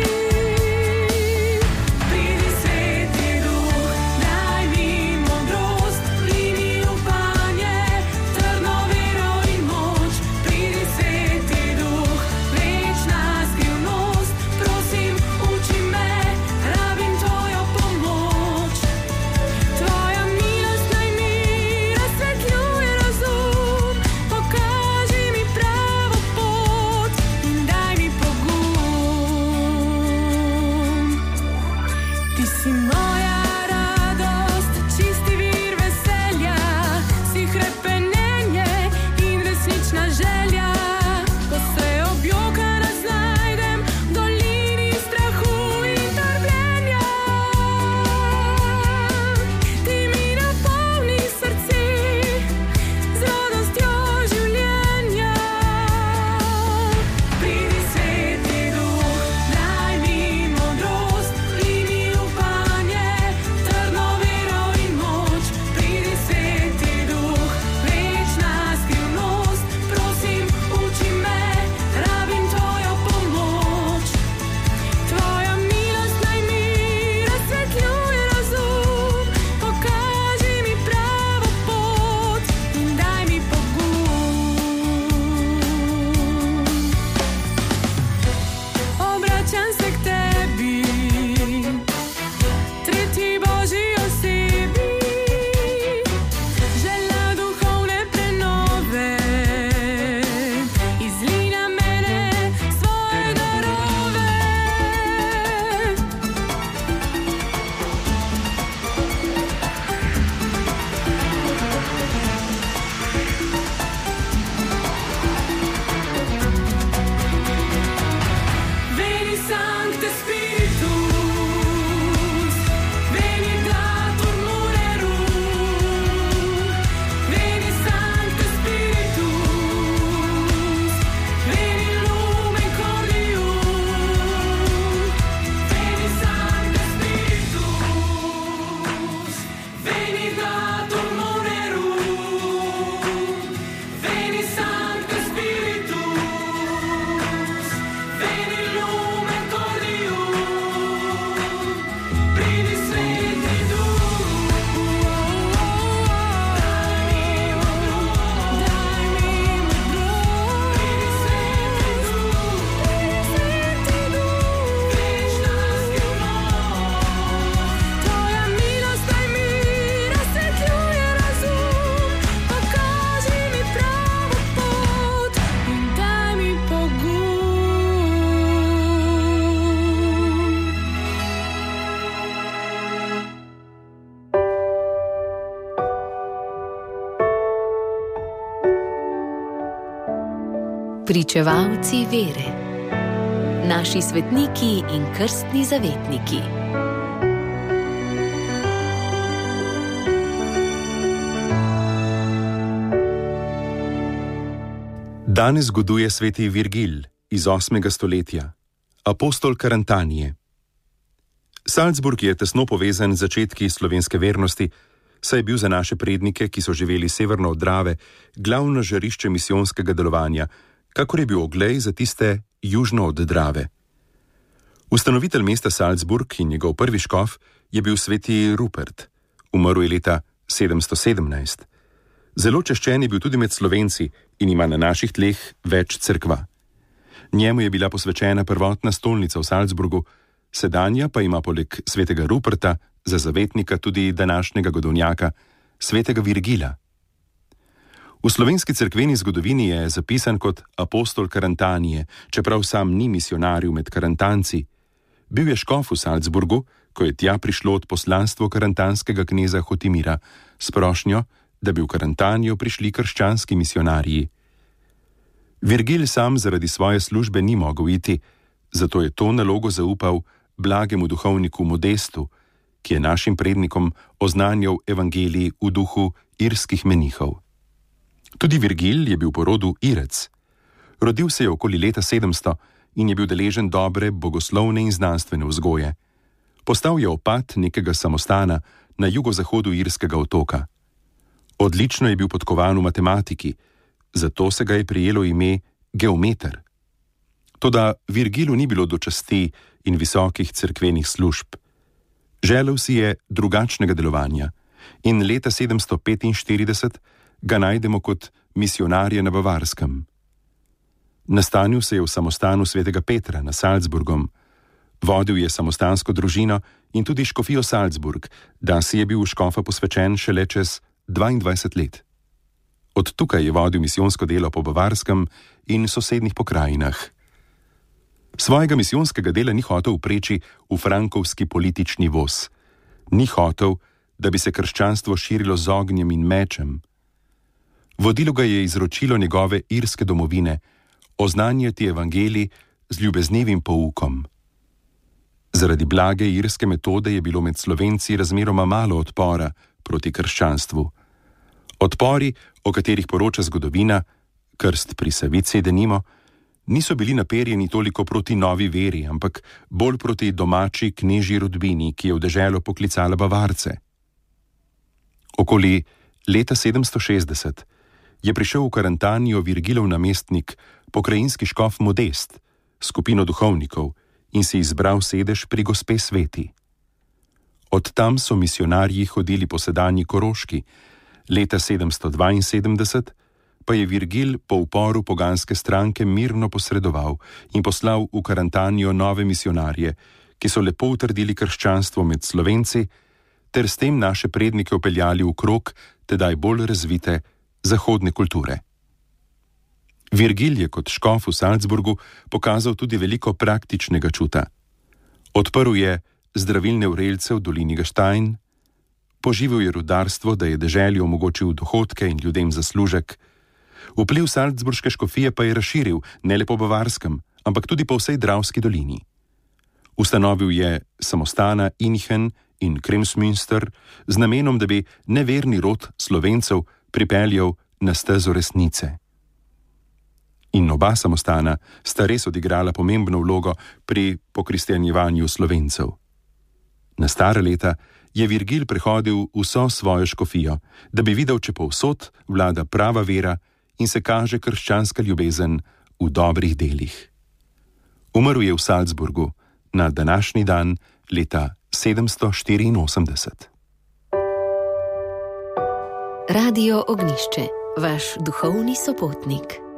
pridi Sveti Duh, daj mi modrost, vlij mi upanje, trdno vero in moč. Pridi Sveti Duh, večna skrivnost, prosim, Pričevalci vere. Naši svetniki in krstni zavetniki. Danes zgoduje sveti Virgil iz osmega stoletja, apostol Karantanije. Salzburg je tesno povezan z začetki slovenske vernosti, saj je bil za naše prednike, ki so živeli severno od Drave, glavno žarišče misijonskega delovanja, kakor je bil Oglej za tiste južno od Drave. Ustanovitelj mesta Salzburg in njegov prvi škof je bil sveti Rupert, umrl je leta sedemsto sedemnajst. Zelo češčen je bil tudi med Slovenci in ima na naših tleh več cerkva. Njemu je bila posvečena prvotna stolnica v Salzburgu, sedanja pa ima poleg svetega Ruperta za zavetnika tudi današnjega godovnjaka, svetega Virgila. V slovenski cerkveni zgodovini je zapisan kot apostol Karantanije, čeprav sam ni misionaril med karantanci. Bil je škof v Salzburgu, ko je tja prišlo od poslanstvo karantanskega kneza Hotimira s prošnjo, da bi v Karantanijo prišli krščanski misionarji. Virgil sam zaradi svoje službe ni mogel iti, zato je to nalogo zaupal blagemu duhovniku Modestu, ki je našim prednikom oznanjal evangelij v duhu irskih menihov. Tudi Virgil je bil po rodu Irec. Rodil se je okoli leta sedemsto in je bil deležen dobre bogoslovne in znanstvene vzgoje. Postal je opat nekega samostana na jugozahodu irskega otoka. Odlično je bil podkovan v matematiki, zato se ga je prijelo ime geometer. Toda Virgilu ni bilo do časti in visokih cerkvenih služb. Želel si je drugačnega delovanja in leta sedemsto petinštirideset ga najdemo kot misionarja na Bavarskem. Nastanil se je v samostanu svetega Petra na Salzburgom. Vodil je samostansko družino in tudi škofijo Salzburg, da si je bil v škofa posvečen šele čez dvaindvajset let. Od tukaj je vodil misijonsko delo po Bavarskem in sosednjih pokrajinah. Svojega misijonskega dela ni hotel upreči v frankovski politični voz. Ni hotel, da bi se krščanstvo širilo z ognjem in mečem. Vodilo ga je izročilo njegove irske domovine, oznanjati evangelij z ljubeznivim poukom. Zaradi blage irske metode je bilo med Slovenci razmeroma malo odpora proti krščanstvu. Odpori, o katerih poroča zgodovina, krst pri Savici denimo, niso bili naperjeni toliko proti novi veri, ampak bolj proti domači knežji rodbini, ki je v deželo poklicala Bavarce. Okoli leta sedemsto šestdeset je prišel v Karantanijo Virgilov namestnik, pokrajinski škof Modest, skupino duhovnikov, in si izbral sedež pri gospe Sveti. Od tam so misionarji hodili po sedanji Koroški. Leta sedemsto dvainsedemdeset pa je Virgil po uporu poganske stranke mirno posredoval in poslal v Karantanijo nove misionarje, ki so lepo utrdili krščanstvo med Slovenci, ter s tem naše prednike upeljali v krog tedaj bolj razvite zahodne kulture. Virgil je kot škof v Salzburgu pokazal tudi veliko praktičnega čuta. Odprl je zdravilne vrelce v dolini Gaštajn, poživel je rudarstvo, da je deželi omogočil dohodke in ljudem zaslužek. Vpliv salzburške škofije pa je razširil ne le po Bavarskem, ampak tudi po vsej Dravski dolini. Ustanovil je samostana Inchen in Kremsmünster z namenom, da bi neverni rod Slovencev pripeljal na stezo resnice. In oba samostana sta res odigrala pomembno vlogo pri pokristjanjevanju Slovencev. Na stara leta je Virgil prehodil vso svojo škofijo, da bi videl, če povsod vlada prava vera in se kaže krščanska ljubezen v dobrih delih. Umrl je v Salzburgu na današnji dan leta sedemsto štiriinosemdeset. Radio Ognišče, vaš duhovni sopotnik.